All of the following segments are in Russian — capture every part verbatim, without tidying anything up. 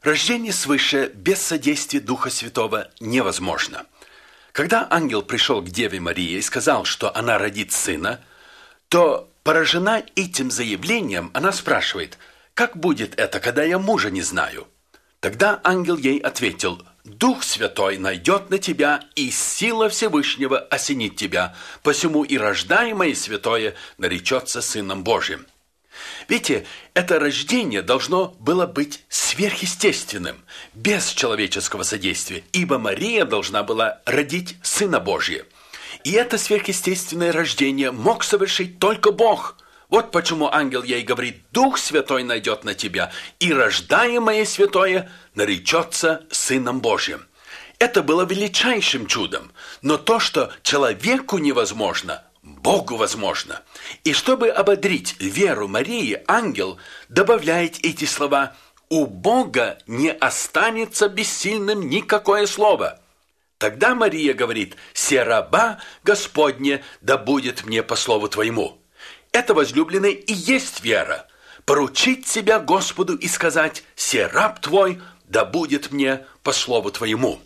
Рождение свыше без содействия Духа Святого невозможно. Когда ангел пришел к Деве Марии и сказал, что она родит сына, то, поражена этим заявлением, она спрашивает: «Как будет это, когда я мужа не знаю?» Тогда ангел ей ответил: «Дух Святой найдет на тебя, и сила Всевышнего осенит тебя, посему и рождаемое святое наречется Сыном Божьим». Видите, это рождение должно было быть сверхъестественным, без человеческого содействия, ибо Мария должна была родить Сына Божия. И это сверхъестественное рождение мог совершить только Бог. Вот почему ангел ей говорит: «Дух Святой найдет на тебя, и рождаемое святое наречется Сыном Божьим». Это было величайшим чудом, но то, что человеку невозможно, Богу возможно. И чтобы ободрить веру Марии, ангел добавляет эти слова: «У Бога не останется бессильным никакое слово». Тогда Мария говорит: «Се раба Господня, да будет мне по слову Твоему». Это, возлюбленный, и есть вера. Поручить себя Господу и сказать: «Се раб Твой, да будет мне по слову Твоему».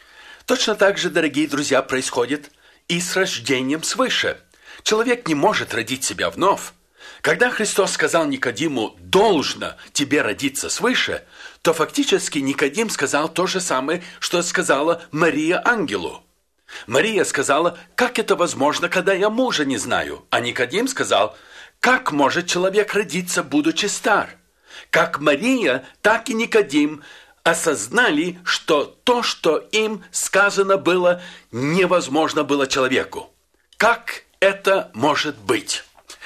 Точно так же, дорогие друзья, происходит и с рождением свыше. Человек не может родить себя вновь. Когда Христос сказал Никодиму: «Должно тебе родиться свыше», то фактически Никодим сказал то же самое, что сказала Мария ангелу. Мария сказала: «Как это возможно, когда я мужа не знаю?» А Никодим сказал: «Как может человек родиться, будучи стар?» Как Мария, так и Никодим осознали, что то, что им сказано было, невозможно было человеку. Как это может быть?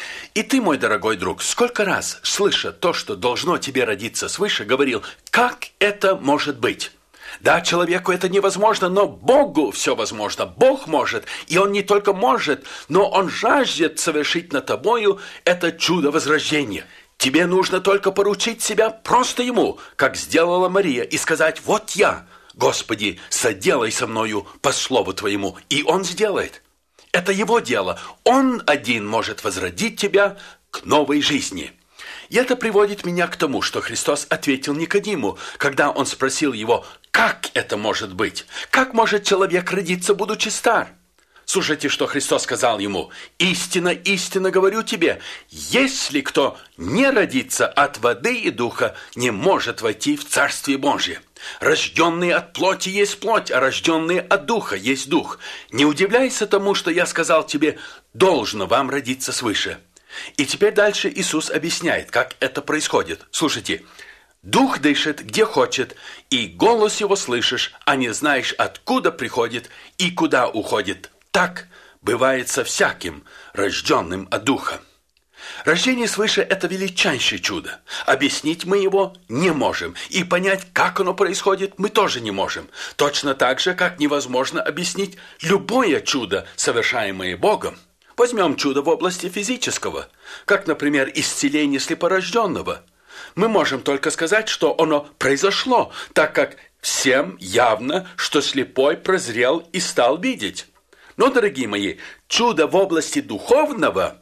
И ты, мой дорогой друг, сколько раз, слыша то, что должно тебе родиться свыше, говорил: как это может быть? Да, человеку это невозможно, но Богу все возможно. Бог может, и Он не только может, но Он жаждет совершить над тобою это чудо возрождения. Тебе нужно только поручить себя просто Ему, как сделала Мария, и сказать: «Вот я, Господи, соделай со мною по слову Твоему», и Он сделает. Это Его дело. Он один может возродить тебя к новой жизни. И это приводит меня к тому, что Христос ответил Никодиму, когда Он спросил его: «Как это может быть? Как может человек родиться, будучи стар?» Слушайте, что Христос сказал ему: «Истинно, истинно говорю тебе, если кто не родится от воды и духа, не может войти в Царствие Божие. Рожденные от плоти есть плоть, а рожденные от духа есть дух. Не удивляйся тому, что я сказал тебе: должно вам родиться свыше». И теперь дальше Иисус объясняет, как это происходит. Слушайте. «Дух дышит, где хочет, и голос его слышишь, а не знаешь, откуда приходит и куда уходит. Так бывает со всяким, рожденным от Духа». Рождение свыше – это величайшее чудо. Объяснить мы его не можем, и понять, как оно происходит, мы тоже не можем. Точно так же, как невозможно объяснить любое чудо, совершаемое Богом. Возьмем чудо в области физического, как, например, исцеление слепорожденного. Мы можем только сказать, что оно произошло, так как всем явно, что слепой прозрел и стал видеть. Но, дорогие мои, чудо в области духовного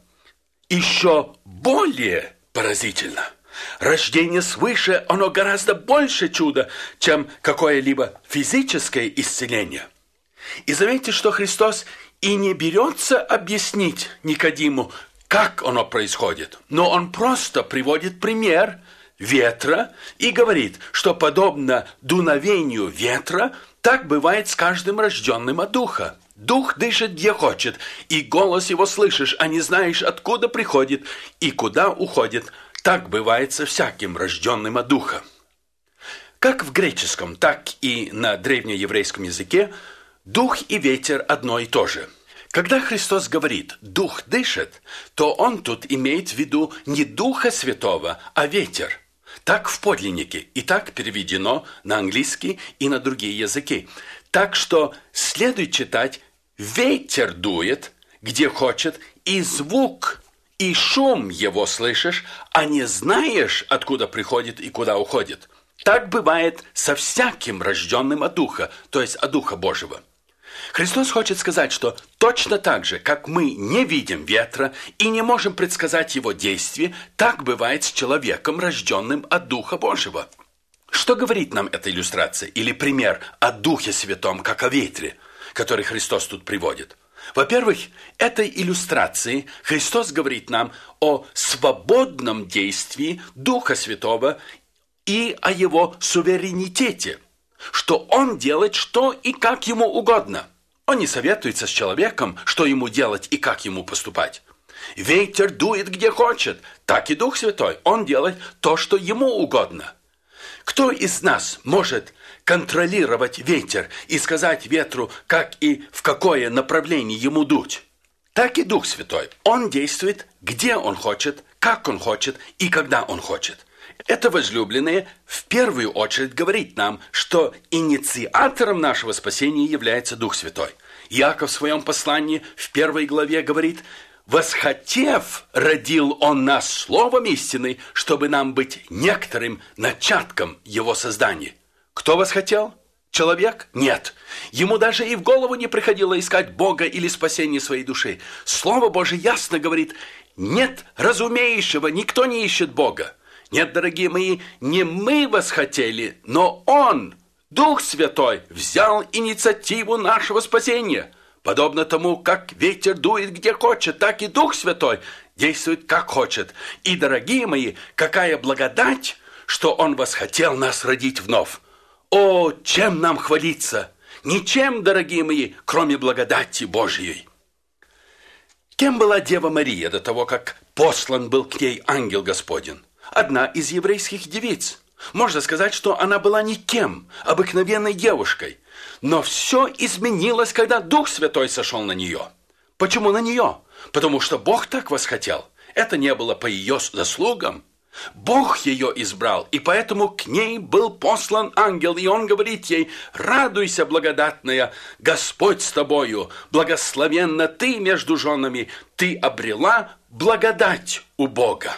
еще более поразительно. Рождение свыше, оно гораздо больше чуда, чем какое-либо физическое исцеление. И заметьте, что Христос и не берется объяснить Никодиму, как оно происходит, но Он просто приводит пример ветра и говорит, что подобно дуновению ветра, так бывает с каждым рожденным от Духа. Дух дышит где хочет, и голос его слышишь, а не знаешь, откуда приходит и куда уходит. Так бывает со всяким рожденным от Духа. Как в греческом, так и на древнееврейском языке дух и ветер одно и то же. Когда Христос говорит «дух дышит», то Он тут имеет в виду не Духа Святого, а ветер. Так в подлиннике, и так переведено на английский и на другие языки. Так что следует читать: «Ветер дует, где хочет, и звук, и шум его слышишь, а не знаешь, откуда приходит и куда уходит». Так бывает со всяким рожденным от Духа, то есть от Духа Божьего. Христос хочет сказать, что точно так же, как мы не видим ветра и не можем предсказать его действие, так бывает с человеком, рожденным от Духа Божьего. Что говорит нам эта иллюстрация или пример о Духе Святом, как о ветре, который Христос тут приводит? Во-первых, этой иллюстрацией Христос говорит нам о свободном действии Духа Святого и о его суверенитете, что он делает что и как ему угодно. Он не советуется с человеком, что ему делать и как ему поступать. Ветер дует где хочет, так и Дух Святой. Он делает то, что ему угодно. Кто из нас может контролировать ветер и сказать ветру, как и в какое направление ему дуть? Так и Дух Святой. Он действует, где он хочет, как он хочет и когда он хочет. Это, возлюбленные, в первую очередь говорит нам, что инициатором нашего спасения является Дух Святой. Иаков в своем послании в первой главе говорит: «Восхотев, родил Он нас словом истины, чтобы нам быть некоторым начатком Его создания». Кто восхотел? Человек? Нет. Ему даже и в голову не приходило искать Бога или спасение своей души. Слово Божие ясно говорит: нет разумеющего, никто не ищет Бога. Нет, дорогие мои, не мы восхотели, но Он, Дух Святой, взял инициативу нашего спасения. Подобно тому, как ветер дует где хочет, так и Дух Святой действует как хочет. И, дорогие мои, какая благодать, что Он восхотел нас родить вновь. О, чем нам хвалиться? Ничем, дорогие мои, кроме благодати Божьей. Кем была Дева Мария до того, как послан был к ней ангел Господень? Одна из еврейских девиц. Можно сказать, что она была никем, обыкновенной девушкой. Но все изменилось, когда Дух Святой сошел на нее. Почему на нее? Потому что Бог так восхотел. Это не было по ее заслугам. Бог ее избрал, и поэтому к ней был послан ангел, и он говорит ей: «Радуйся, благодатная, Господь с тобою, благословенна ты между женами, ты обрела благодать у Бога».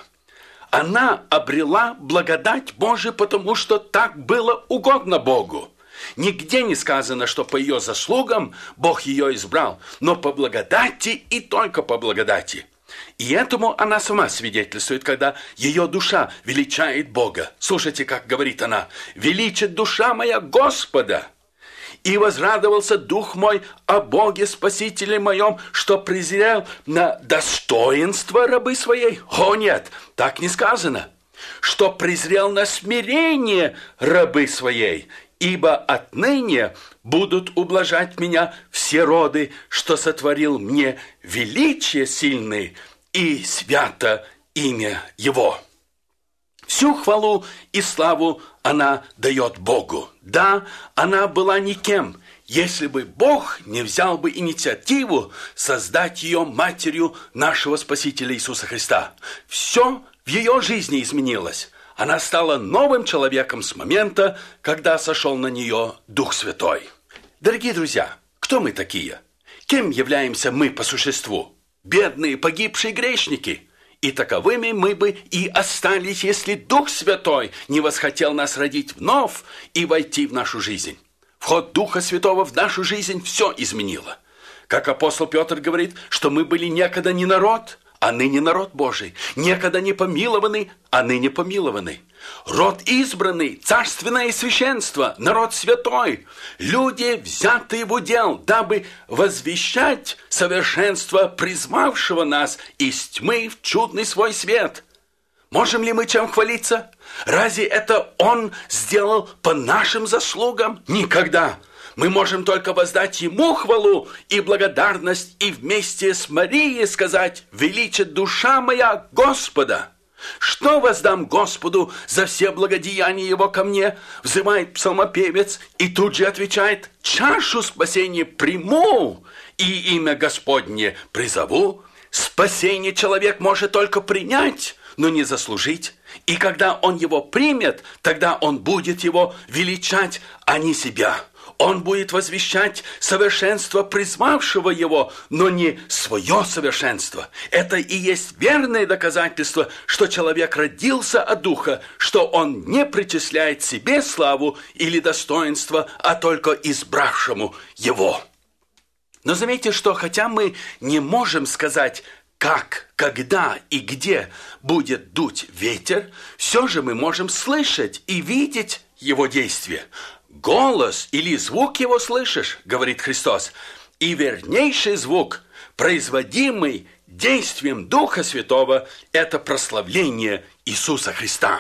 Она обрела благодать Божию, потому что так было угодно Богу. Нигде не сказано, что по ее заслугам Бог ее избрал, но по благодати и только по благодати. И этому она сама свидетельствует, когда ее душа величает Бога. Слушайте, как говорит она: «Величит душа моя Господа, и возрадовался дух мой о Боге Спасителе моем, что презрел на достоинство рабы своей». О нет, так не сказано. Что презрел на смирение рабы своей, ибо отныне будут ублажать меня все роды, что сотворил мне величие сильное и свято имя Его. Всю хвалу и славу она дает Богу. Да, она была никем, если бы Бог не взял бы инициативу создать ее матерью нашего Спасителя Иисуса Христа. Все в ее жизни изменилось. Она стала новым человеком с момента, когда сошел на нее Дух Святой. Дорогие друзья, кто мы такие? Кем являемся мы по существу? Бедные, погибшие грешники. И таковыми мы бы и остались, если Дух Святой не восхотел нас родить вновь и войти в нашу жизнь. Вход Духа Святого в нашу жизнь все изменило. Как апостол Петр говорит, что мы были некогда не народ, а ныне народ Божий, некогда не помилованный, а ныне помилованный. Род избранный, царственное священство, народ святой, люди, взятые в удел, дабы возвещать совершенство призвавшего нас из тьмы в чудный свой свет. Можем ли мы чем хвалиться? Разве это Он сделал по нашим заслугам? Никогда. Мы можем только воздать Ему хвалу и благодарность и вместе с Марией сказать: «Величит душа моя Господа». «Что воздам Господу за все благодеяния Его ко мне?» взывает псалмопевец и тут же отвечает: «Чашу спасения приму и имя Господне призову». Спасение человек может только принять, но не заслужить. И когда он его примет, тогда он будет его величать, а не себя. Он будет возвещать совершенство призвавшего его, но не свое совершенство. Это и есть верное доказательство, что человек родился от Духа, что он не причисляет себе славу или достоинство, а только избравшему его. Но заметьте, что хотя мы не можем сказать, как, когда и где будет дуть ветер, все же мы можем слышать и видеть его действия. Голос или звук его слышишь, говорит Христос, и вернейший звук, производимый действием Духа Святого, это прославление Иисуса Христа.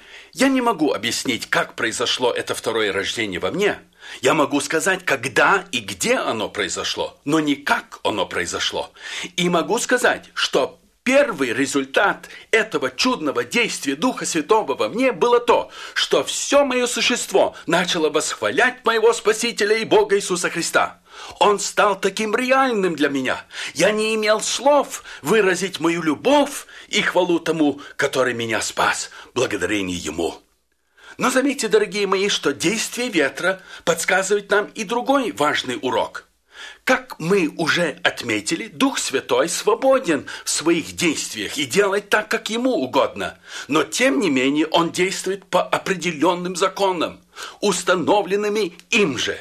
Я не могу объяснить, как произошло это второе рождение во мне. Я могу сказать, когда и где оно произошло, но не как оно произошло. И могу сказать, что первый результат этого чудного действия Духа Святого во мне было то, что все мое существо начало восхвалять моего Спасителя и Бога Иисуса Христа. Он стал таким реальным для меня. Я не имел слов выразить мою любовь и хвалу тому, который меня спас, благодарение Ему. Но заметьте, дорогие мои, что действие ветра подсказывает нам и другой важный урок. Как мы уже отметили, Дух Святой свободен в своих действиях и делает так, как Ему угодно. Но, тем не менее, Он действует по определенным законам, установленными им же.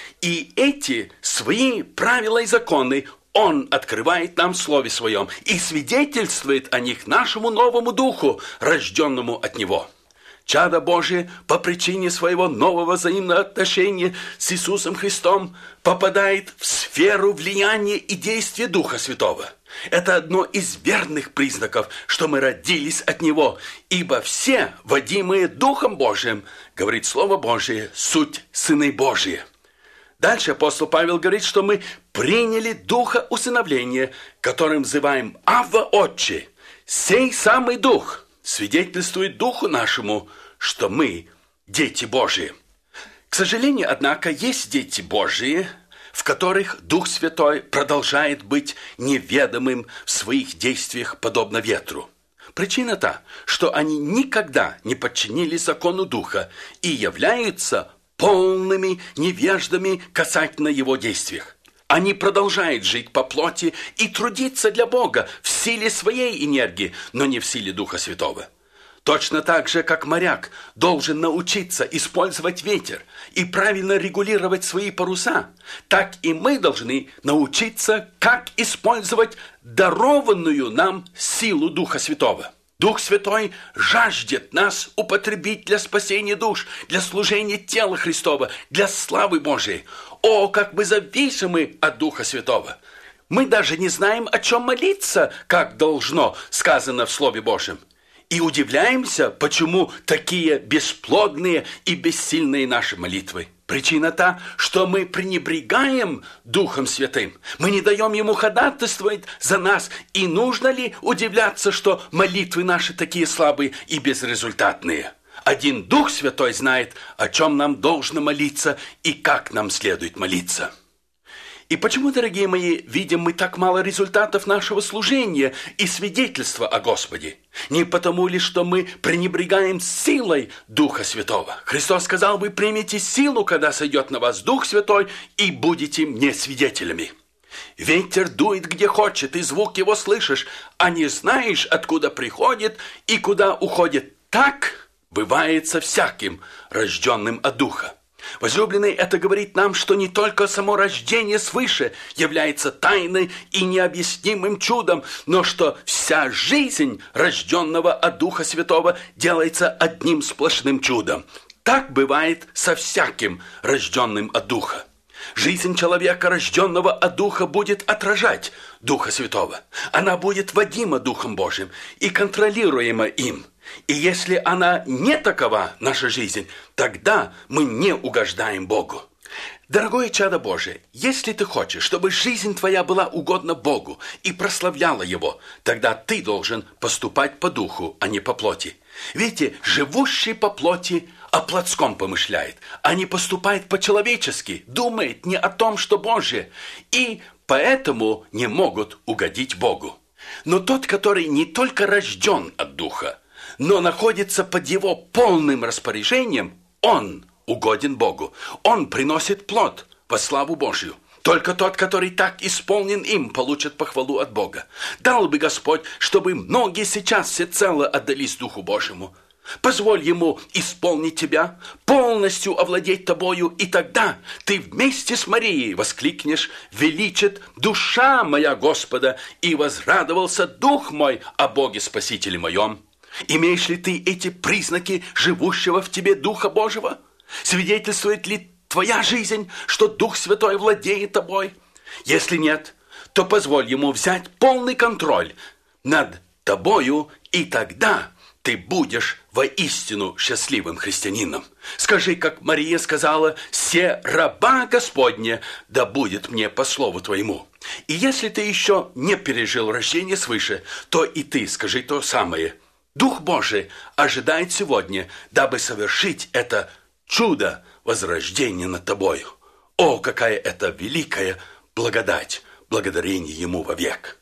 И эти свои правила и законы Он открывает нам в Слове Своем и свидетельствует о них нашему новому духу, рожденному от Него. Чадо Божие по причине своего нового взаимного отношения с Иисусом Христом попадает в сферу влияния и действия Духа Святого. Это одно из верных признаков, что мы родились от Него, ибо все, водимые Духом Божиим, говорит Слово Божие, суть сыны Божьи. Дальше апостол Павел говорит, что мы приняли Духа усыновления, которым называем Авва Отче. Сей самый Дух свидетельствует Духу нашему, что мы дети Божьи. К сожалению, однако, есть дети Божьи, в которых Дух Святой продолжает быть неведомым в своих действиях, подобно ветру. Причина та, что они никогда не подчинились закону Духа и являются полными невеждами касательно Его действиях. Они продолжают жить по плоти и трудиться для Бога в силе своей энергии, но не в силе Духа Святого. Точно так же, как моряк должен научиться использовать ветер и правильно регулировать свои паруса, так и мы должны научиться, как использовать дарованную нам силу Духа Святого. Дух Святой жаждет нас употребить для спасения душ, для служения тела Христова, для славы Божией. О, как мы зависимы от Духа Святого! Мы даже не знаем, о чем молиться, как должно, сказано в Слове Божьем. И удивляемся, почему такие бесплодные и бессильные наши молитвы. Причина та, что мы пренебрегаем Духом Святым. Мы не даем Ему ходатайствовать за нас. И нужно ли удивляться, что молитвы наши такие слабые и безрезультатные? Один Дух Святой знает, о чем нам должно молиться и как нам следует молиться. И почему, дорогие мои, видим мы так мало результатов нашего служения и свидетельства о Господе? Не потому ли, что мы пренебрегаем силой Духа Святого? Христос сказал: вы примете силу, когда сойдет на вас Дух Святой, и будете мне свидетелями. Ветер дует где хочет, и звук его слышишь, а не знаешь, откуда приходит и куда уходит. Так бывает со всяким, рожденным от Духа. Возлюбленный, это говорит нам, что не только само рождение свыше является тайной и необъяснимым чудом, но что вся жизнь рожденного от Духа Святого делается одним сплошным чудом. Так бывает со всяким рожденным от Духа. Жизнь человека, рожденного от Духа, будет отражать Духа Святого. Она будет водима Духом Божьим и контролируема им. И если она не такова, наша жизнь, тогда мы не угождаем Богу. Дорогое чадо Божие, если ты хочешь, чтобы жизнь твоя была угодна Богу и прославляла Его, тогда ты должен поступать по духу, а не по плоти. Видите, живущий по плоти о плотском помышляет, а не поступает по-человечески, думает не о том, что Божие, и поэтому не могут угодить Богу. Но тот, который не только рожден от Духа, но находится под Его полным распоряжением, он угоден Богу. Он приносит плод во славу Божью. Только тот, который так исполнен им, получит похвалу от Бога. Дал бы Господь, чтобы многие сейчас всецело отдались Духу Божьему. Позволь Ему исполнить тебя, полностью овладеть тобою, и тогда ты вместе с Марией воскликнешь: «Величит душа моя Господа, и возрадовался дух мой о Боге Спасителе моем». Имеешь ли ты эти признаки живущего в тебе Духа Божьего? Свидетельствует ли твоя жизнь, что Дух Святой владеет тобой? Если нет, то позволь ему взять полный контроль над тобою, и тогда ты будешь воистину счастливым христианином. Скажи, как Мария сказала: «Се раба Господня, да будет мне по слову твоему». И если ты еще не пережил рождение свыше, то и ты скажи то самое. Дух Божий ожидает сегодня, дабы совершить это чудо возрождения над тобою. О, какая это великая благодать! Благодарение Ему вовек.